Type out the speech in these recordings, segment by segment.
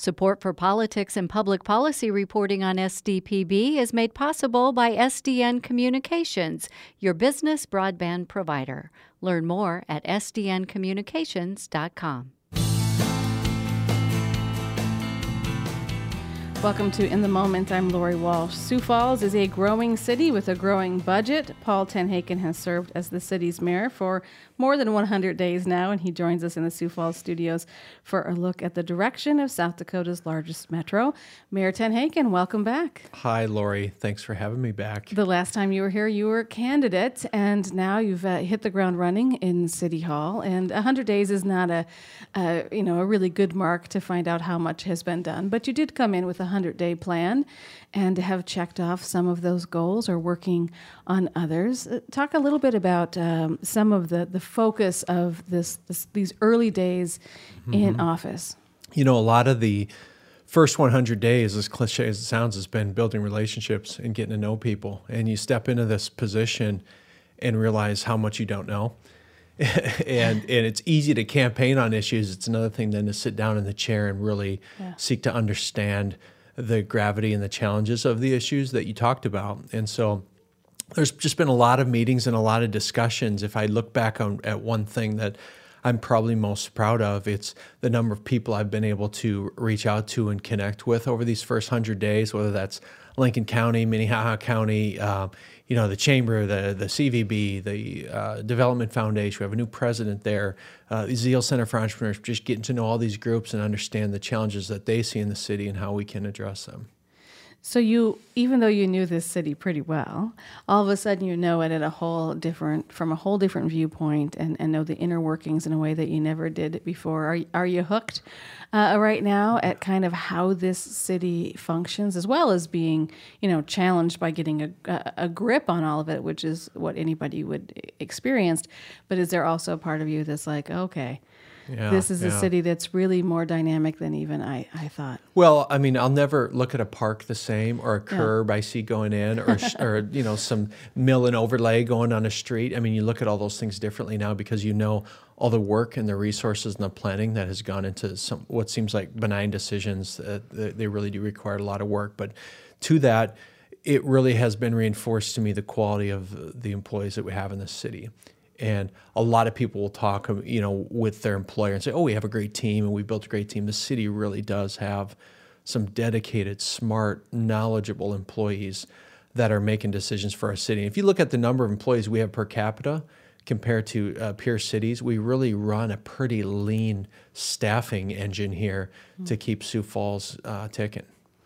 Support for politics and public policy reporting on SDPB is made possible by SDN Communications, your business broadband provider. Learn more at sdncommunications.com. Welcome to In the Moment. I'm Lori Walsh. Sioux Falls is a growing city with a growing budget. Paul TenHaken has served as the city's mayor for more than 100 days now, and he joins us in the Sioux Falls studios for a look at the direction of South Dakota's largest metro. Mayor TenHaken, welcome back. Hi, Lori. Thanks for having me back. The last time you were here, you were a candidate, and now you've hit the ground running in City Hall. And 100 days is not a really good mark to find out how much has been done. But you did come in with a 100-day plan and have checked off some of those goals or working on others. Talk a little bit about some of the focus of these early days in office. You know, a lot of the first 100 days, as cliche as it sounds, has been building relationships and getting to know people. And you step into this position and realize how much you don't know. and it's easy to campaign on issues. It's another thing than to sit down in the chair and really seek to understand the gravity and the challenges of the issues that you talked about. And so there's just been a lot of meetings and a lot of discussions. If I look back at one thing that I'm probably most proud of, it's the number of people I've been able to reach out to and connect with over these first 100 days, whether that's Lincoln County, Minnehaha County, the Chamber, the CVB, the Development Foundation. We have a new president there, the Zeal Center for Entrepreneurs, just getting to know all these groups and understand the challenges that they see in the city and how we can address them. So even though you knew this city pretty well, all of a sudden you know it from a whole different viewpoint and know the inner workings in a way that you never did before. Are you hooked right now at kind of how this city functions, as well as being, challenged by getting a grip on all of it, which is what anybody would experience. But is there also a part of you that's like, okay, this is a city that's really more dynamic than even I thought? Well, I mean, I'll never look at a park the same, or a curb I see going in, or some mill and overlay going on a street. I mean, you look at all those things differently now because you know all the work and the resources and the planning that has gone into what seems like benign decisions. They really do require a lot of work. But to that, it really has been reinforced to me the quality of the employees that we have in this city. And a lot of people will talk, with their employer and say, oh, we have a great team and we built a great team. The city really does have some dedicated, smart, knowledgeable employees that are making decisions for our city. If you look at the number of employees we have per capita compared to peer cities, we really run a pretty lean staffing engine here to keep Sioux Falls ticking.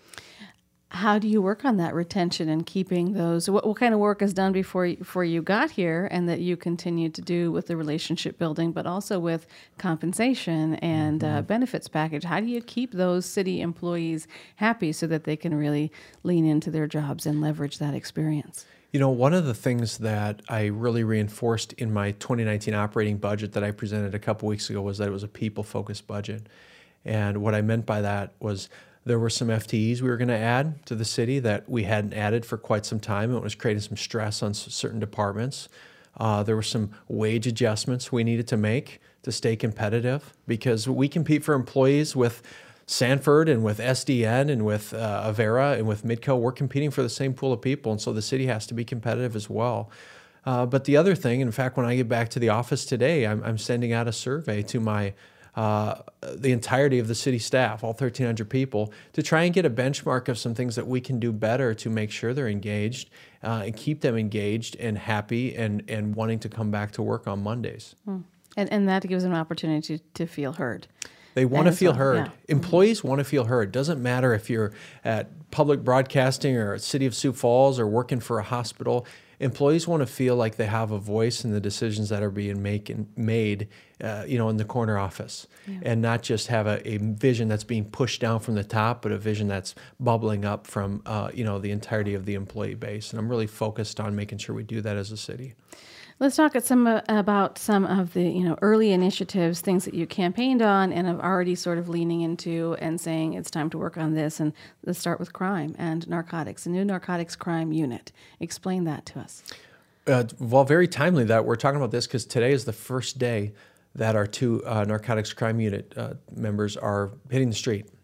How do you work on that retention and keeping those? What kind of work is done before you got here, and that you continue to do with the relationship building, but also with compensation and benefits package? How do you keep those city employees happy so that they can really lean into their jobs and leverage that experience? One of the things that I really reinforced in my 2019 operating budget that I presented a couple weeks ago was that it was a people-focused budget. And what I meant by that was there were some FTEs we were going to add to the city that we hadn't added for quite some time. It was creating some stress on certain departments. There were some wage adjustments we needed to make to stay competitive, because we compete for employees with Sanford and with SDN and with Avera and with Midco. We're competing for the same pool of people, and so the city has to be competitive as well. But the other thing, in fact, when I get back to the office today, I'm sending out a survey to the entirety of the city staff, all 1,300 people, to try and get a benchmark of some things that we can do better to make sure they're engaged and keep them engaged and happy and wanting to come back to work on Mondays. And that gives them an opportunity to feel heard. They want to feel heard. Yeah. Employees want to feel heard. Doesn't matter if you're at public broadcasting or at City of Sioux Falls or working for a hospital. Employees want to feel like they have a voice in the decisions that are being made, in the corner office, and not just have a vision that's being pushed down from the top, but a vision that's bubbling up from, the entirety of the employee base. And I'm really focused on making sure we do that as a city. Let's talk about some of the early initiatives, things that you campaigned on and have already sort of leaning into and saying it's time to work on this. And let's start with crime and narcotics, a new narcotics crime unit. Explain that to us. Well, very timely that we're talking about this, because today is the first day that our two narcotics crime unit members are hitting the street.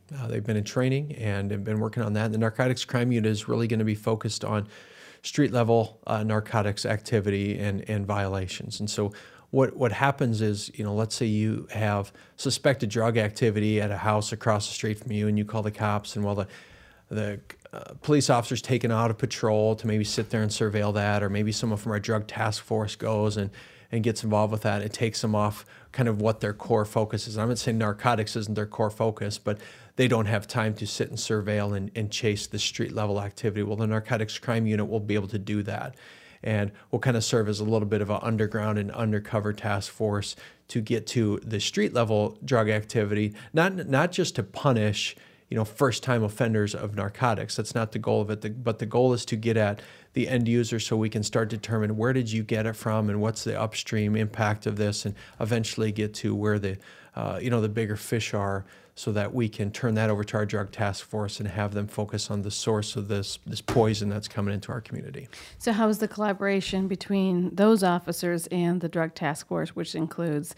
They've been in training and have been working on that. The narcotics crime unit is really going to be focused on street level narcotics activity and violations. And so what happens is, let's say you have suspected drug activity at a house across the street from you, and you call the cops, and while the police officer's taken out of patrol to maybe sit there and surveil that, or maybe someone from our drug task force goes and gets involved with that. It takes them off kind of what their core focus is. I'm not saying narcotics isn't their core focus, but they don't have time to sit and surveil and chase the street level activity. Well, the narcotics crime unit will be able to do that, and will kind of serve as a little bit of an underground and undercover task force to get to the street level drug activity, not just to punish first-time offenders of narcotics. That's not the goal of it. But the goal is to get at the end user so we can start to determine where did you get it from and what's the upstream impact of this, and eventually get to where the bigger fish are, so that we can turn that over to our drug task force and have them focus on the source of this poison that's coming into our community. So how is the collaboration between those officers and the drug task force, which includes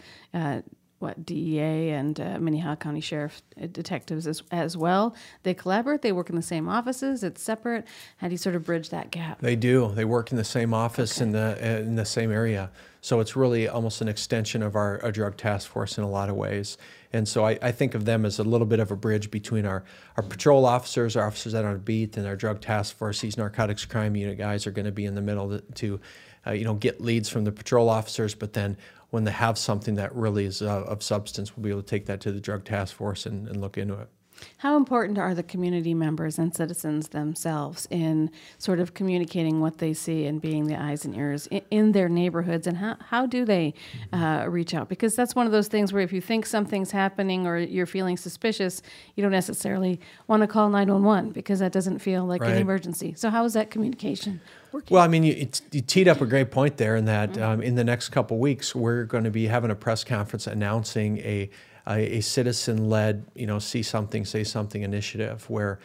DEA and Minnehaha County Sheriff detectives as well? They collaborate? They work in the same offices? It's separate? How do you sort of bridge that gap? They do. They work in the same office, okay, in the same area. So it's really almost an extension of our drug task force in a lot of ways. And so I think of them as a little bit of a bridge between our patrol officers, our officers out on the beat, and our drug task force. These narcotics crime unit guys are going to be in the middle to get leads from the patrol officers, but then when they have something that really is of substance, we'll be able to take that to the drug task force and look into it. How important are the community members and citizens themselves in sort of communicating what they see and being the eyes and ears in their neighborhoods, and how do they reach out? Because that's one of those things where if you think something's happening or you're feeling suspicious, you don't necessarily want to call 911 because that doesn't feel like an emergency. So how is that communication working? Well, I mean, you teed up a great point there in that in the next couple weeks, we're going to be having a press conference announcing a citizen-led, see something, say something initiative, where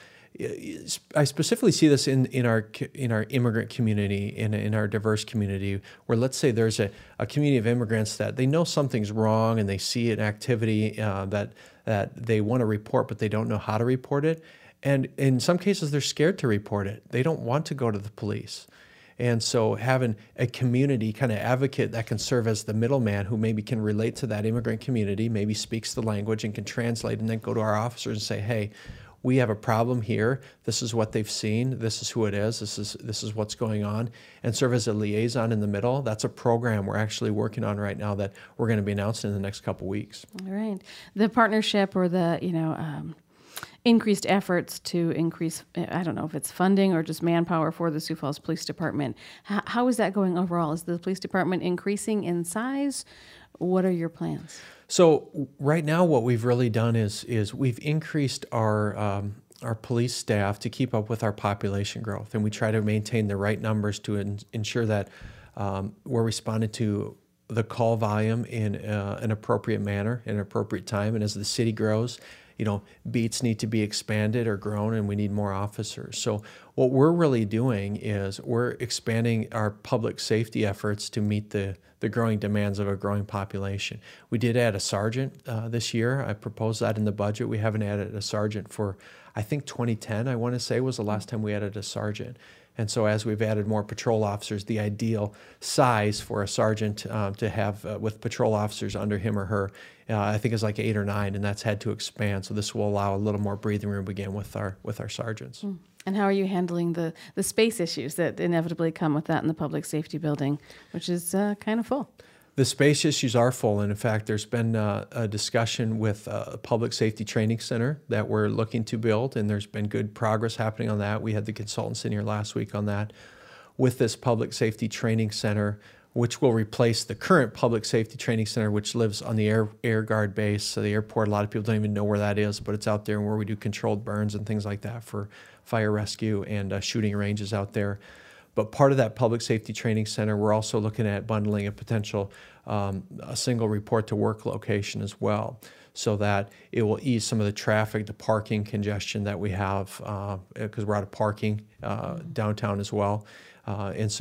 I specifically see this in our immigrant community, in our diverse community, where let's say there's a community of immigrants that they know something's wrong and they see an activity that they want to report, but they don't know how to report it. And in some cases, they're scared to report it. They don't want to go to the police. And so having a community kind of advocate that can serve as the middleman, who maybe can relate to that immigrant community, maybe speaks the language and can translate, and then go to our officers and say, hey, we have a problem here. This is what they've seen. This is who it is. This is what's going on, and serve as a liaison in the middle. That's a program we're actually working on right now that we're going to be announcing in the next couple weeks. All right. The partnership or the, increased efforts to increase, I don't know if it's funding or just manpower for the Sioux Falls Police Department. How is that going overall? Is the police department increasing in size? What are your plans? So right now what we've really done is we've increased our police staff to keep up with our population growth, and we try to maintain the right numbers to ensure that we're responding to the call volume in an appropriate manner, in an appropriate time. And as the city grows, beats need to be expanded or grown, and we need more officers. So what we're really doing is we're expanding our public safety efforts to meet the growing demands of a growing population. We did add a sergeant this year. I proposed that in the budget. We haven't added a sergeant for, I think 2010, I want to say, was the last time we added a sergeant. And so as we've added more patrol officers, the ideal size for a sergeant to have with patrol officers under him or her, I think is like 8 or 9, and that's had to expand. So this will allow a little more breathing room again with our sergeants. And how are you handling the space issues that inevitably come with that in the public safety building, which is kind of full? The space issues are full, and in fact, there's been a discussion with a public safety training center that we're looking to build, and there's been good progress happening on that. We had the consultants in here last week on that. With this public safety training center, which will replace the current public safety training center, which lives on the Air Guard base, so the airport. A lot of people don't even know where that is, but it's out there where we do controlled burns and things like that for fire rescue and shooting ranges out there. But part of that public safety training center, we're also looking at bundling a potential a single report to work location as well, so that it will ease some of the traffic, the parking congestion that we have, because we're out of parking downtown as well. And so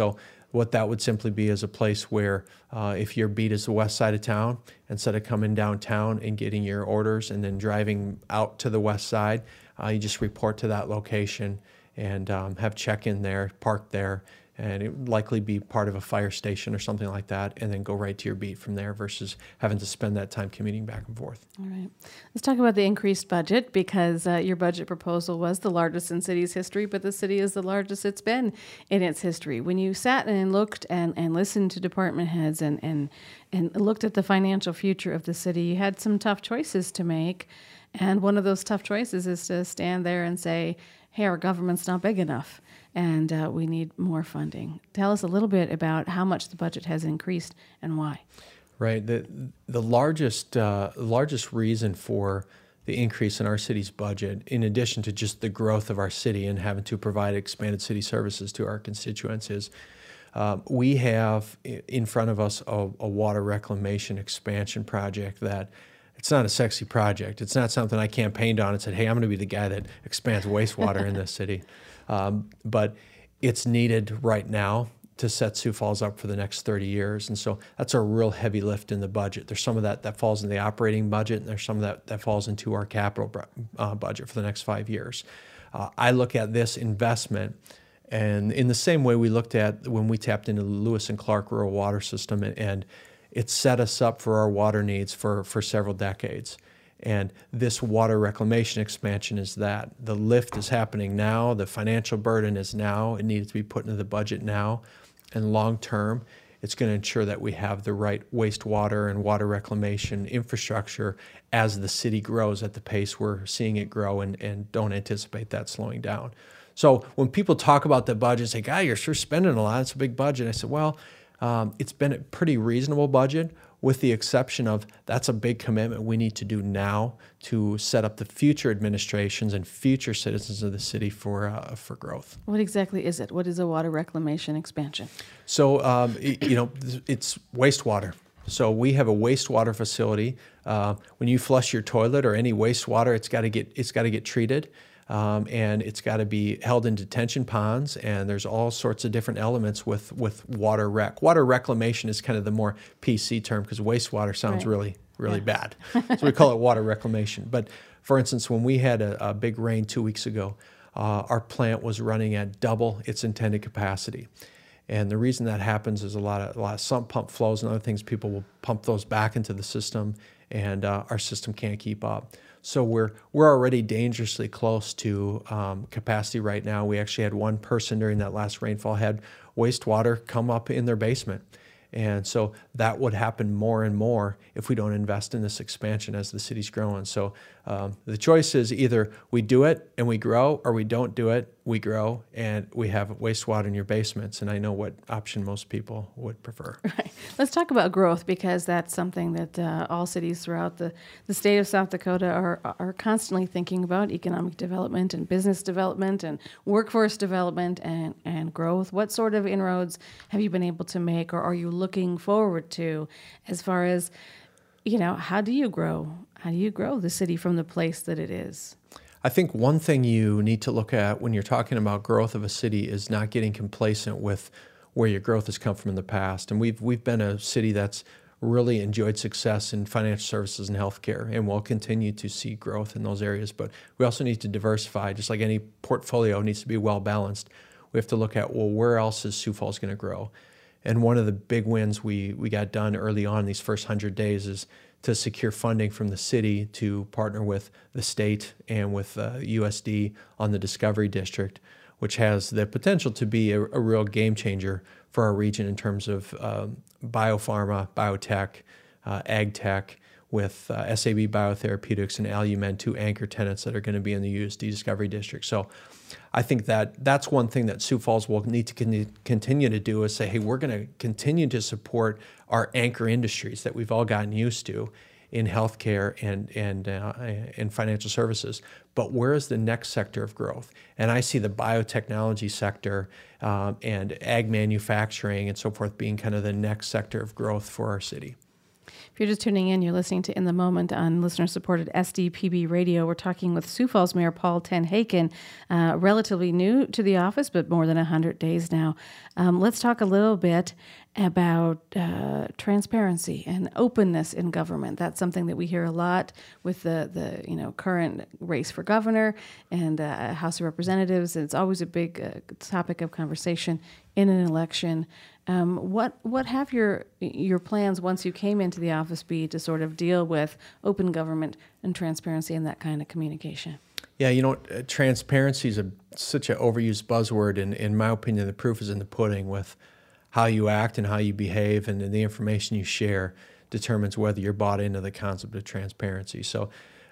what that would simply be is a place where if your beat is the west side of town, instead of coming downtown and getting your orders and then driving out to the west side, you just report to that location and have check-in there, park there, and it would likely be part of a fire station or something like that, and then go right to your beat from there versus having to spend that time commuting back and forth. All right. Let's talk about the increased budget, because your budget proposal was the largest in city's history, but the city is the largest it's been in its history. When you sat and looked and listened to department heads and looked at the financial future of the city, you had some tough choices to make. And one of those tough choices is to stand there and say, hey, our government's not big enough, and we need more funding. Tell us a little bit about how much the budget has increased and why. Right. The largest reason for the increase in our city's budget, in addition to just the growth of our city and having to provide expanded city services to our constituents, is we have in front of us a water reclamation expansion project that it's not a sexy project. It's not something I campaigned on and said, hey, I'm going to be the guy that expands wastewater in this city. But it's needed right now to set Sioux Falls up for the next 30 years. And so that's a real heavy lift in the budget. There's some of that falls in the operating budget, and there's some of that falls into our capital budget for the next 5 years. I look at this investment, and in the same way we looked at when we tapped into the Lewis and Clark rural water system, and it set us up for our water needs for several decades. And this water reclamation expansion is that. The lift is happening now. The financial burden is now. It needs to be put into the budget now. And long term, it's going to ensure that we have the right wastewater and water reclamation infrastructure as the city grows at the pace we're seeing it grow, and don't anticipate that slowing down. So when people talk about the budget, say, "God, you're sure spending a lot. It's a big budget." I said, well, it's been a pretty reasonable budget, with the exception of that's a big commitment we need to do now to set up the future administrations and future citizens of the city for growth. What exactly is it? What is a water reclamation expansion? So, it's wastewater. So we have a wastewater facility. When you flush your toilet or any wastewater, it's got to get treated. And it's got to be held in detention ponds, and there's all sorts of different elements with water rec. Water reclamation is kind of the more PC term, because wastewater sounds really bad. So we call it water reclamation. But for instance, when we had a big rain 2 weeks ago, our plant was running at double its intended capacity. And the reason that happens is a lot of sump pump flows and other things. People will pump those back into the system, and our system can't keep up. So we're already dangerously close to capacity right now. We actually had one person during that last rainfall had wastewater come up in their basement. And so that would happen more and more if we don't invest in this expansion as the city's growing. So the choice is either we do it and we grow, or we don't do it, we grow, and we have wastewater in your basements. And I know what option most people would prefer. Right. Let's talk about growth, because that's something that all cities throughout the state of South Dakota are constantly thinking about: economic development and business development and workforce development and growth. What sort of inroads have you been able to make, or are you looking forward to, as far as, how do you grow? How do you grow the city from the place that it is? I think one thing you need to look at when you're talking about growth of a city is not getting complacent with where your growth has come from in the past. And we've been a city that's really enjoyed success in financial services and healthcare, and we'll continue to see growth in those areas. But we also need to diversify. Just like any portfolio needs to be well balanced, we have to look at, well, where else is Sioux Falls going to grow? And one of the big wins we got done early on in these first 100 days is to secure funding from the city to partner with the state and with USD on the Discovery District, which has the potential to be a real game changer for our region in terms of biopharma, biotech, ag tech, with SAB Biotherapeutics and Alumen, two anchor tenants that are going to be in the USD Discovery District. So I think that's one thing that Sioux Falls will need to continue to do, is say, hey, we're going to continue to support our anchor industries that we've all gotten used to in healthcare and financial services. But where is the next sector of growth? And I see the biotechnology sector and ag manufacturing and so forth being kind of the next sector of growth for our city. If you're just tuning in, you're listening to In the Moment on listener-supported SDPB Radio. We're talking with Sioux Falls Mayor Paul TenHaken, relatively new to the office, but more than 100 days now. Let's talk a little bit about transparency and openness in government. That's something that we hear a lot with the current race for governor and House of Representatives. It's always a big topic of conversation in an election. What have your plans once you came into the office be to sort of deal with open government and transparency and that kind of communication? Yeah, transparency is such an overused buzzword, and in my opinion, the proof is in the pudding. With how you act and how you behave and the information you share determines whether you're bought into the concept of transparency. So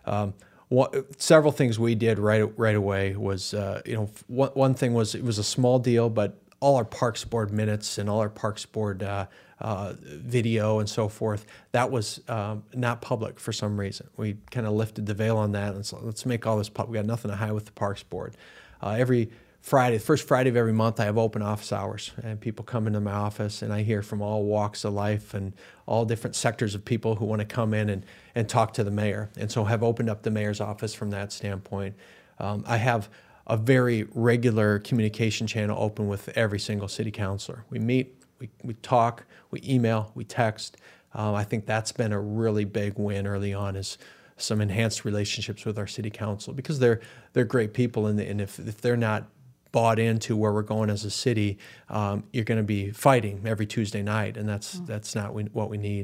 several things we did right away was, one thing was it was a small deal, but all our Parks Board minutes and all our Parks Board video and so forth, that was not public for some reason. We kind of lifted the veil on that, and so let's make all this public. We got nothing to hide with the Parks Board. Every Friday, the first Friday of every month, I have open office hours, and people come into my office, and I hear from all walks of life and all different sectors of people who want to come in and talk to the mayor. And so have opened up the mayor's office from that standpoint. I have a very regular communication channel open with every single city councilor. We meet, we talk, we email, we text. I think that's been a really big win early on, is some enhanced relationships with our city council, because they're great people, and if they're not bought into where we're going as a city, you're going to be fighting every Tuesday night, and that's not what we need.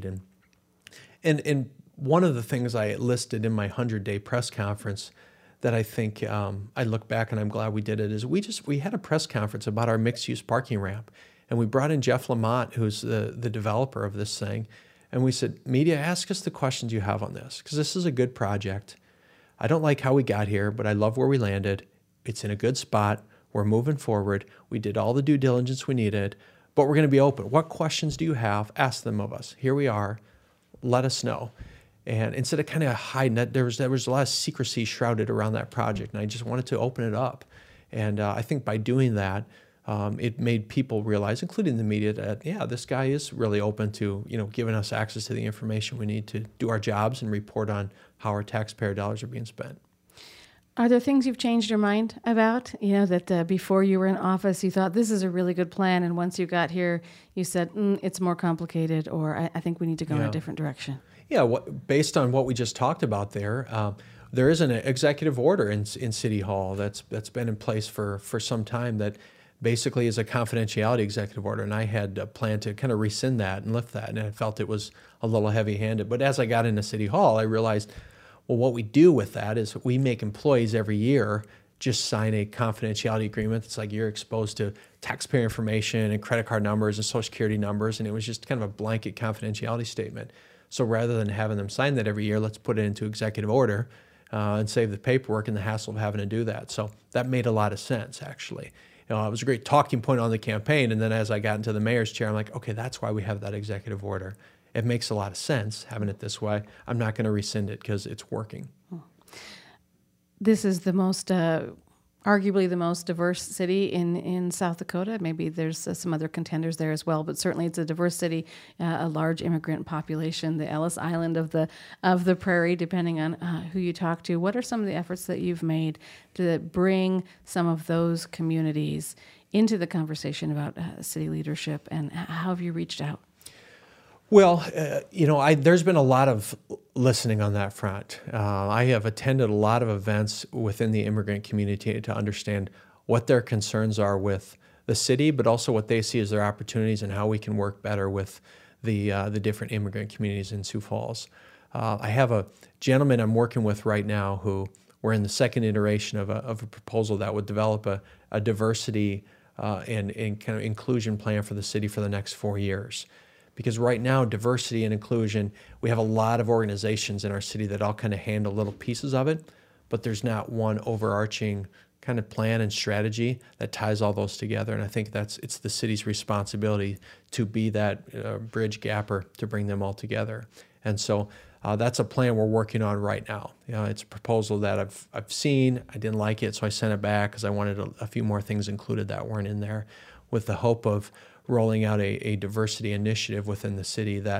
And one of the things I listed in my 100-day press conference that I think I look back and I'm glad we did it is we had a press conference about our mixed-use parking ramp, and we brought in Jeff Lamont, who's the developer of this thing, and we said, media, ask us the questions you have on this, because this is a good project. I don't like how we got here, but I love where we landed. It's in a good spot. We're moving forward. We did all the due diligence we needed, but we're going to be open. What questions do you have? Ask them of us. Here we are. Let us know. And instead of kind of hiding it, there was a lot of secrecy shrouded around that project, and I just wanted to open it up. And I think by doing that, it made people realize, including the media, that, yeah, this guy is really open to, giving us access to the information we need to do our jobs and report on how our taxpayer dollars are being spent. Are there things you've changed your mind about? That before you were in office, you thought this is a really good plan, and once you got here, you said, it's more complicated, or I think we need to go in a different direction. Yeah, based on what we just talked about there is an executive order in City Hall that's been in place for some time that basically is a confidentiality executive order, and I had planned to kind of rescind that and lift that, and I felt it was a little heavy-handed. But as I got into City Hall, I realized, well, what we do with that is we make employees every year just sign a confidentiality agreement. It's like you're exposed to taxpayer information and credit card numbers and social security numbers, and it was just kind of a blanket confidentiality statement. So rather than having them sign that every year, let's put it into executive order and save the paperwork and the hassle of having to do that. So that made a lot of sense, actually. It was a great talking point on the campaign, and then as I got into the mayor's chair, I'm like, okay, that's why we have that executive order. It makes a lot of sense having it this way. I'm not going to rescind it because it's working. This is the most, arguably the most diverse city in South Dakota. Maybe there's some other contenders there as well, but certainly it's a diverse city, a large immigrant population, the Ellis Island of the prairie, depending on who you talk to. What are some of the efforts that you've made to bring some of those communities into the conversation about city leadership, and how have you reached out? Well, there's been a lot of listening on that front. I have attended a lot of events within the immigrant community to understand what their concerns are with the city, but also what they see as their opportunities and how we can work better with the different immigrant communities in Sioux Falls. I have a gentleman I'm working with right now who we're in the second iteration of a proposal that would develop a diversity and kind of inclusion plan for the city for the next 4 years. Because right now, diversity and inclusion, we have a lot of organizations in our city that all kind of handle little pieces of it, but there's not one overarching kind of plan and strategy that ties all those together. And I think it's the city's responsibility to be that bridge gapper to bring them all together. And so that's a plan we're working on right now. It's a proposal that I've seen. I didn't like it, so I sent it back because I wanted a few more things included that weren't in there, with the hope of rolling out a diversity initiative within the city that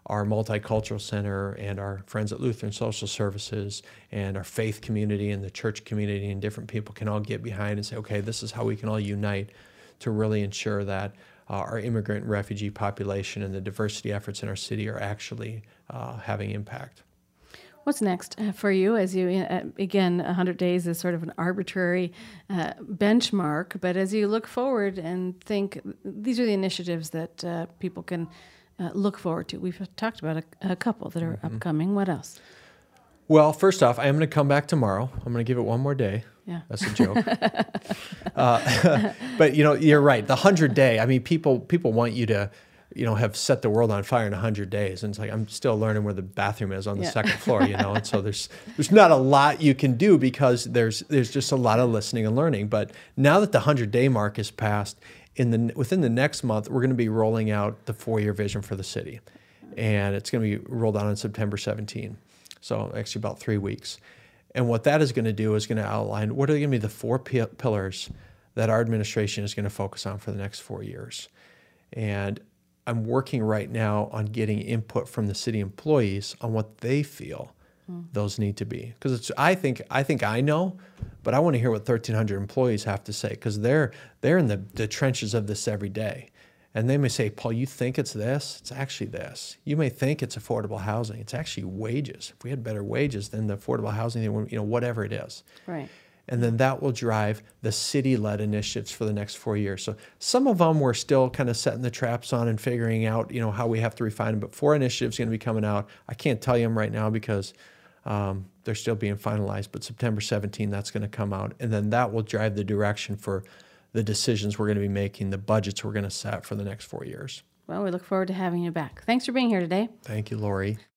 our multicultural center and our friends at Lutheran Social Services and our faith community and the church community and different people can all get behind and say, okay, this is how we can all unite to really ensure that our immigrant and refugee population and the diversity efforts in our city are actually having impact. What's next for you as you, again, 100 days is sort of an arbitrary benchmark, but as you look forward and think, these are the initiatives that people can look forward to. We've talked about a couple that are upcoming. What else? Well, first off, I am going to come back tomorrow. I'm going to give it one more day. Yeah. That's a joke. But, you're right. The 100-day, I mean, people want you to, have set the world on fire in 100 days. And it's like, I'm still learning where the bathroom is on the second floor, And so there's not a lot you can do because there's just a lot of listening and learning. But now that the 100-day mark is passed, within the next month, we're going to be rolling out the 4-year vision for the city. And it's going to be rolled out on September 17. So actually about 3 weeks. And what that is going to do is going to outline what are going to be the 4 pillars that our administration is going to focus on for the next 4 years. And I'm working right now on getting input from the city employees on what they feel those need to be. Because I think I know, but I want to hear what 1,300 employees have to say because they're in the trenches of this every day. And they may say, Paul, you think it's this? It's actually this. You may think it's affordable housing. It's actually wages. If we had better wages, then the affordable housing, whatever it is. Right. And then that will drive the city-led initiatives for the next 4 years. So some of them we're still kind of setting the traps on and figuring out, how we have to refine them. But 4 initiatives are going to be coming out. I can't tell you them right now because they're still being finalized. But September 17, that's going to come out. And then that will drive the direction for the decisions we're going to be making, the budgets we're going to set for the next 4 years. Well, we look forward to having you back. Thanks for being here today. Thank you, Lori.